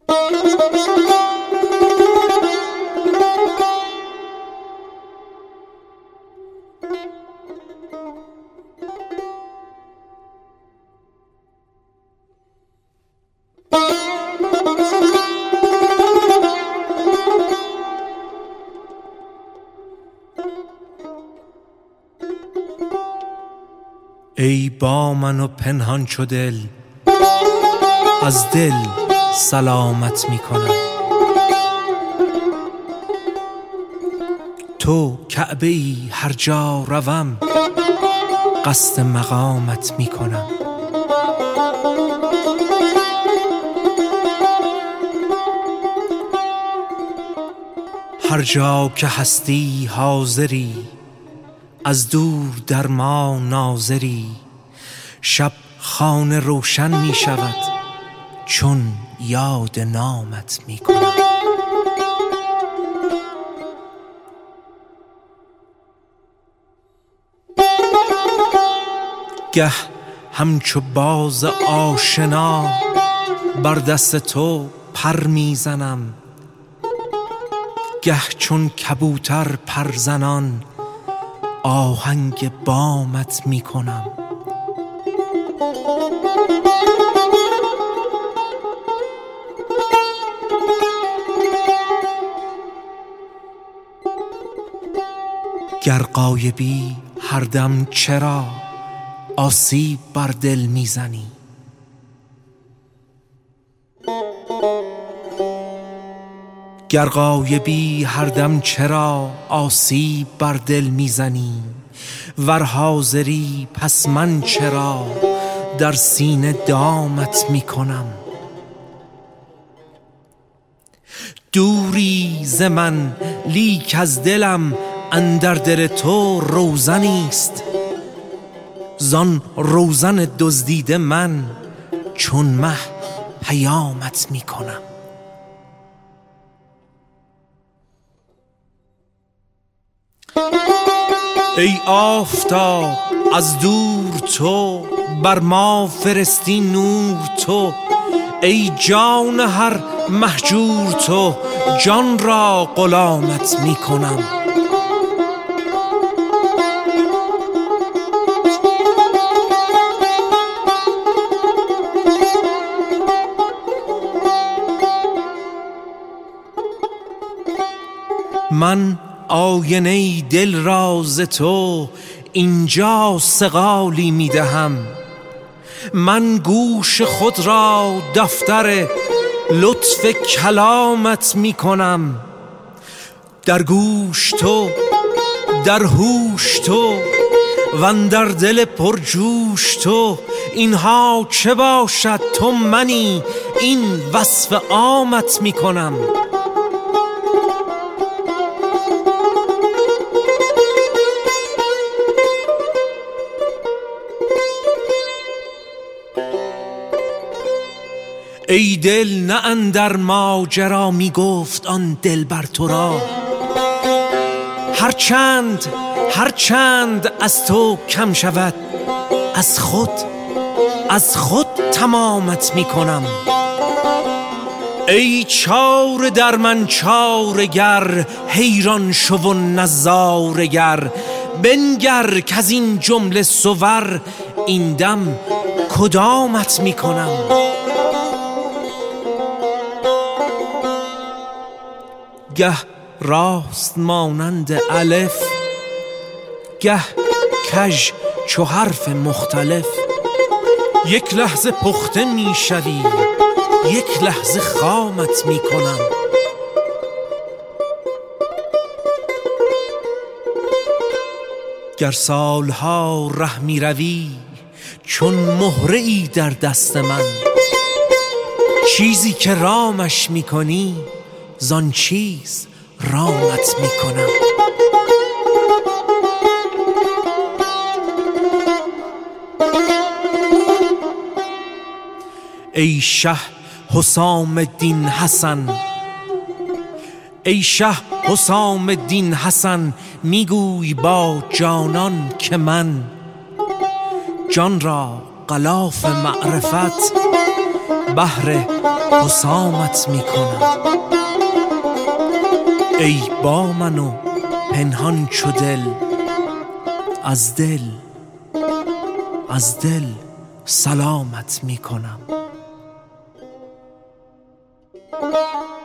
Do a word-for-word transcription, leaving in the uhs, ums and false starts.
ای با من و پنهان چو دل، از دل سلامت می کنم. تو کعبه ای هر جا روم، قصد مقامت می کنم. هر جا که هستی حاضری، از دور در ما ناظری. شب خانه روشن می شود، چون یاد نامت می کنم. گه همچو باز آشنا، بر دست تو پر می زنم. گه چون کبوتر پرزنان، آهنگ بامت می کنم. گر غایبی هر دم چرا، آسیب بر دل می زنی. گر غایبی هر دم چرا، آسیب بر دل میزنی. ور حاضری پس من چرا، در سینه دامت میکنم. دوری ز من لیک از دلم، اندر دل تو روزنیست. زان روزن دزدیده من، چون مه پیامت میکنم. ای آفتاب از دور تو، بر ما فرستی نور تو. ای جان هر مهجور تو، جان را غلامت می کنم. من آینه دل را ز تو، اینجا صقالی می دهم. من گوش خود را دفتر لطف کلامت می کنم. در گوش تو، در هوش تو، واندر دل پرجوش تو. اینها چه باشد تو منی، این وصف عامت می کنم. ای دل نه اندر ماجرا، می گفت آن دل بر تو را. هر چند هر چند از تو کم شود، از خود از خود تمامت می کنم. ای چاره در من چاره گر، حیران شو و نظاره گر. بنگر که از این جمله صور، این دم کدامت می کنم. گه راست مانند الف، گه کژ چو حرف مختلف. یک لحظه پخته می شوی، یک لحظه خامت می کنم. گر سالها ره می روی، چون مهره ای در دست من. چیزی که رامش می کنی، زان چیز رامت می کنم. ای شه حسام الدین حسن، ای شه حسام الدین حسن. میگوی با جانان که من، جان را غلاف معرفت بهر حسامت می کنم. ای با من و پنهان چو دل، از دل از دل سلامت می کنم.